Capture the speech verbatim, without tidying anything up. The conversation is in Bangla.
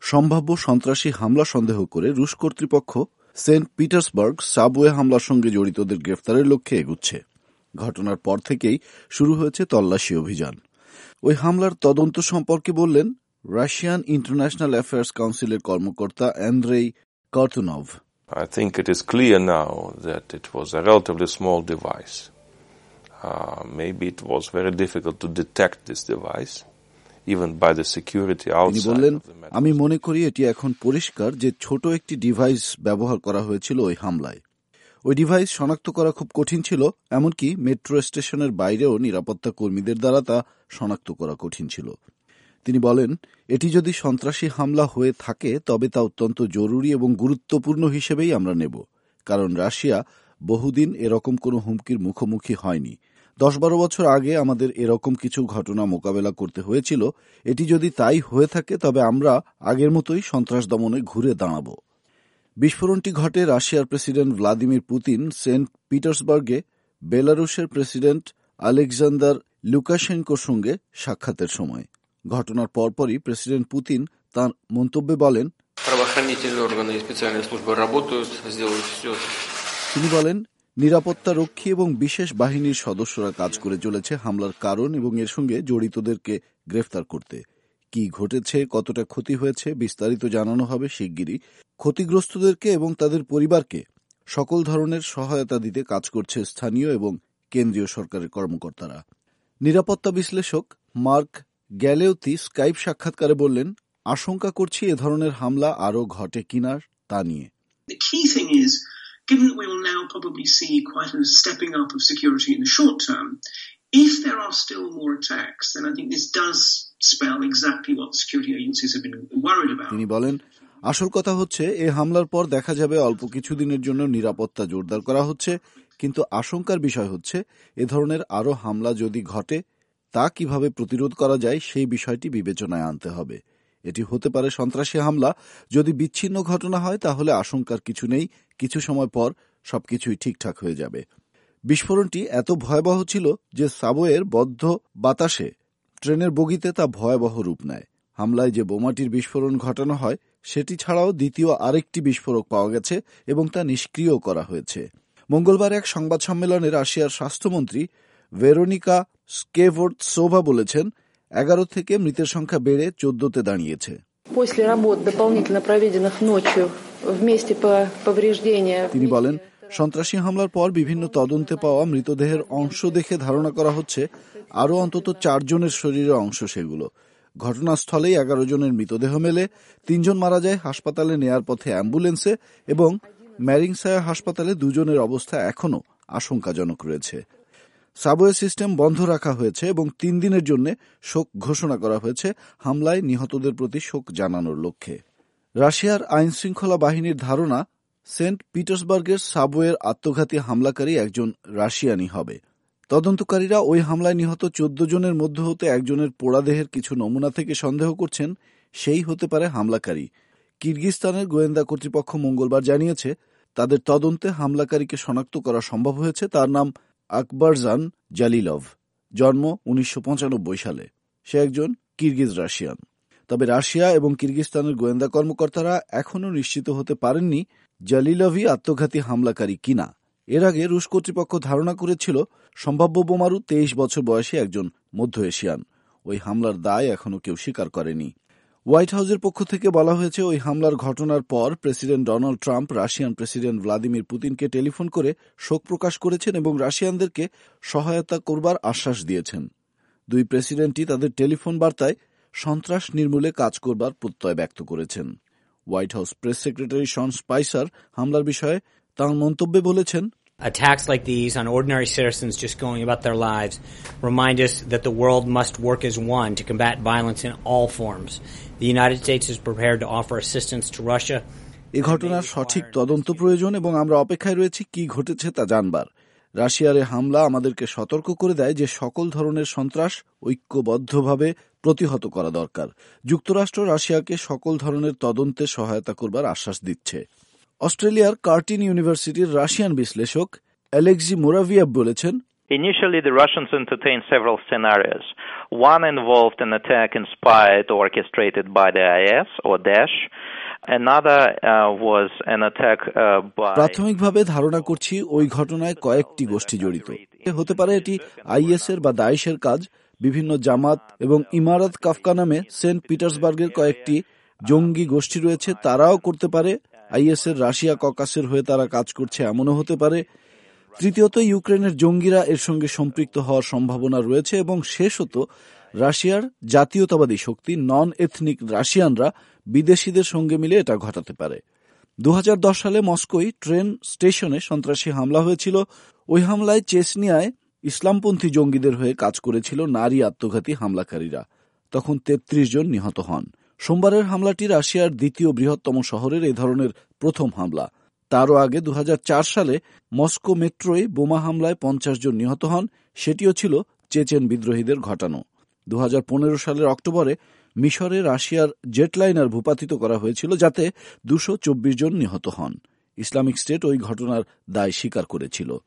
সম্ভাব্য সন্ত্রাসী হামলা সন্দেহ করে রুশ কর্তৃপক্ষ সেন্ট পিটার্সবার্গ সাবওয়ে হামলার সঙ্গে জড়িতদের গ্রেফতারের লক্ষ্যে এগুচ্ছে। ঘটনার পর থেকেই শুরু হয়েছে তল্লাশি অভিযান। ওই হামলার তদন্ত সম্পর্কে বললেন রাশিয়ান ইন্টারন্যাশনাল অ্যাফেয়ার্স কাউন্সিলের কর্মকর্তা অ্যান্দ্রেই কার্তুনভ। I think it is clear now that it was a relatively small device. Uh, maybe it was very difficult to detect this device, even by the security outside. তিনি বললেন, আমি মনে করি এটি এখন পরিষ্কার যে ছোট একটি ডিভাইস ব্যবহার করা হয়েছিল ওই হামলায়। ওই ডিভাইস শনাক্ত করা খুব কঠিন ছিল, এমনকি মেট্রো স্টেশনের বাইরেও নিরাপত্তা কর্মীদের দ্বারা তা শনাক্ত করা কঠিন ছিল। তিনি বলেন, এটি যদি সন্ত্রাসী হামলা হয়ে থাকে তবে তা অত্যন্ত জরুরি এবং গুরুত্বপূর্ণ হিসেবেই আমরা নেব, কারণ রাশিয়া বহুদিন এরকম কোনো হুমকির মুখোমুখি হয়নি। দশ বারো বছর আগে আমাদের এরকম কিছু ঘটনা মোকাবেলা করতে হয়েছিল। এটি যদি তাই হয়ে থাকে তবে আমরা আগের মতোই সন্ত্রাস দমনে ঘুরে দাঁড়াব। বিস্ফোরণটি ঘটে রাশিয়ার প্রেসিডেন্ট ভ্লাদিমির পুতিন সেন্ট পিটার্সবার্গে বেলারুশের প্রেসিডেন্ট আলেকজান্ডার লুকাশেঙ্কোর সঙ্গে সাক্ষাতের সময়। ঘটনার পরপরই প্রেসিডেন্ট পুতিন তাঁর মন্তব্যে বলেন, তিনি বলেন, নিরাপত্তা রক্ষী এবং বিশেষ বাহিনীর সদস্যরা কাজ করে চলেছে হামলার কারণ এবং এর সঙ্গে জড়িতদেরকে গ্রেফতার করতে। কি ঘটেছে, কতটা ক্ষতি হয়েছে বিস্তারিত জানানো হবে শিগগিরই। ক্ষতিগ্রস্তদেরকে এবং তাদের পরিবারকে সকল ধরনের সহায়তা দিতে কাজ করছে স্থানীয় এবং কেন্দ্রীয় সরকারের কর্মকর্তারা। নিরাপত্তা বিশ্লেষক মার্ক গ্যালেওতি স্কাইপ সাক্ষাৎকারে বললেন, আশঙ্কা করছি এ ধরনের হামলা আরও ঘটে কিনা তা নিয়ে। Given that we will now probably see quite a stepping up of security in the short term, if there are still more attacks, then I think this does spell exactly what the security agencies have been worried about. তিনি বলেন, আসল কথা হচ্ছে এ হামলার পর দেখা যাবে অল্প কিছুদিনের জন্য নিরাপত্তা জোরদার করা হচ্ছে, কিন্তু আশঙ্কার বিষয় হচ্ছে এ ধরনের আরও হামলা যদি ঘটে তা কিভাবে প্রতিরোধ করা যায় সেই বিষয়টি বিবেচনায় আনতে হবে। এটি হতে পারে সন্ত্রাসী হামলা। যদি বিচ্ছিন্ন ঘটনা হয় তাহলে আশঙ্কার কিছু নেই, কিছু সময় পর সবকিছুই ঠিকঠাক হয়ে যাবে। বিস্ফোরণটি এত ভয়াবহ ছিল যে সাবওয়ের বদ্ধ বাতাসে ট্রেনের বগিতে তা ভয়াবহ রূপ নেয়। হামলায় যে বোমাটির বিস্ফোরণ ঘটানো হয় সেটি ছাড়াও দ্বিতীয় আরেকটি বিস্ফোরক পাওয়া গেছে এবং তা নিষ্ক্রিয় করা হয়েছে। মঙ্গলবার এক সংবাদ সম্মেলনে রাশিয়ার স্বাস্থ্যমন্ত্রী ভেরোনিকা স্কেভোরৎসোভা বলেছেন, এগারো থেকে মৃতের সংখ্যা বেড়ে চোদ্দতে দাঁড়িয়েছে। তিনি বলেন, সন্ত্রাসী হামলার পর বিভিন্ন তদন্তে পাওয়া মৃতদেহের অংশ দেখে ধারণা করা হচ্ছে আরও অন্তত চারজনের শরীরের অংশ সেগুলো। ঘটনাস্থলেই এগারো জনের মৃতদেহ মেলে, তিনজন মারা যায় হাসপাতালে নেয়ার পথে অ্যাম্বুলেন্সে এবং ম্যারিংসায়া হাসপাতালে দুজনের অবস্থা এখনও আশঙ্কাজনক রয়েছে। সাবওয়ে সিস্টেম বন্ধ রাখা হয়েছে এবং তিন দিনের জন্য শোক ঘোষণা করা হয়েছে হামলায় নিহতদের প্রতি শোক জানানোর লক্ষ্যে। রাশিয়ার আইনশৃঙ্খলা বাহিনীর ধারণা, সেন্ট পিটার্সবার্গের সাবওয়ের আত্মঘাতী হামলাকারী একজন রাশিয়ানি হবে। তদন্তকারীরা ওই হামলায় নিহত চোদ্দ জনের মধ্য হতে একজনের পোড়াদেহের কিছু নমুনা থেকে সন্দেহ করছেন সেই হতে পারে হামলাকারী। কিরগিজস্তানের গোয়েন্দা কর্তৃপক্ষ মঙ্গলবার জানিয়েছে, তাদের তদন্তে হামলাকারীকে শনাক্ত করা সম্ভব হয়েছে। তার নাম আকবরজান জালিলভ, জন্ম উনিশশো পঁচানব্বই সালে। সে একজন কিরগিজ রাশিয়ান। তবে রাশিয়া এবং কিরগিজস্তানের গোয়েন্দা কর্মকর্তারা এখনও নিশ্চিত হতে পারেননি জালিলভই আত্মঘাতী হামলাকারী কিনা। এর আগে রুশ কর্তৃপক্ষ ধারণা করেছিল সম্ভাব্য বোমারু তেইশ বছর বয়সী একজন মধ্য এশিয়ান। ওই হামলার দায় এখনও কেউ স্বীকার করেনি। হোয়াইট হাউসের পক্ষ থেকে বলা হয়েছে, ওই হামলার ঘটনার পর president Donald Trump Russian president Vladimir পুতিনকে টেলিফোন করে শোক প্রকাশ করেছেন এবং রাশিয়ানদেরকে সহায়তা করবার আশ্বাস দিয়েছেন। দুই প্রেসিডেন্টই তাদের টেলিফোন বার্তায় সন্ত্রাস নির্মূলে কাজ করবার প্রত্যয় ব্যক্ত করেছেন। White House press secretary Sean Spicer হামলার বিষয়ে তাঁর মন্তব্যে বলেছেন, Attacks like these on ordinary citizens just going about their lives remind us that the world must work as one to combat violence in all forms. The United States is prepared to offer assistance to Russia. এই ঘটনার সঠিক তদন্ত প্রয়োজন এবং আমরা অপেক্ষায় রয়েছি কি ঘটেছে তা জানবার। রাশিয়ার হামলা আমাদেরকে সতর্ক করে দেয় যে সকল ধরনের সন্ত্রাস ঐক্যবদ্ধভাবে প্রতিহত করা দরকার। যুক্তরাষ্ট্র রাশিয়াকে সকল ধরনের তদন্তে সহায়তা করবার আশ্বাস দিচ্ছে। অস্ট্রেলিয়ার কার্টিন ইউনিভার্সিটির রাশিয়ান বিশ্লেষক অ্যালেক্সি মোরাভিয়েভ বলেছেন, Initially, the Russians entertained several scenarios. One involved an attack inspired or orchestrated by the I S or Daesh. Another uh, was an attack uh, by... প্রাথমিকভাবে ধারণা করছি ওই ঘটনায় কয়েকটি গোষ্ঠী জড়িত হতে পারে। এটি আইএসের বা দাইশের কাজ। বিভিন্ন জামাত এবং ইমারাত কাফকা নামে সেন্ট পিটার্সবার্গের কয়েকটি জঙ্গি গোষ্ঠী রয়েছে, তারাও করতে পারে। আইএসের রাশিয়া ককাসের হয়ে তারা কাজ করছে, এমনও হতে পারে। তৃতীয়ত, ইউক্রেনের জঙ্গিরা এর সঙ্গে সম্পৃক্ত হওয়ার সম্ভাবনা রয়েছে। এবং শেষত, রাশিয়ার জাতীয়তাবাদী শক্তি নন এথনিক রাশিয়ানরা বিদেশিদের সঙ্গে মিলে এটা ঘটাতে পারে। দু হাজার দশ সালে মস্কোয় ট্রেন স্টেশনে সন্ত্রাসী হামলা হয়েছিল। ওই হামলায় চেচনিয়ায় ইসলামপন্থী জঙ্গিদের হয়ে কাজ করেছিল নারী আত্মঘাতী হামলাকারীরা। তখন তেত্রিশ জন নিহত হন। সোমবারের হামলাটি রাশিয়ার দ্বিতীয় বৃহত্তম শহরের এ ধরনের প্রথম হামলা। তারও আগে দু হাজার চার সালে মস্কো মেট্রোয় বোমা হামলায় পঞ্চাশ জন নিহত হন, সেটিও ছিল চেচেন বিদ্রোহীদের ঘটানো। দু হাজার পনেরো সালের অক্টোবরে মিশরে রাশিয়ার জেটলাইনার ভূপাতিত করা হয়েছিল, যাতে দুশো চব্বিশ জন নিহত হন। ইসলামিক স্টেট ওই ঘটনার দায় স্বীকার করেছিল।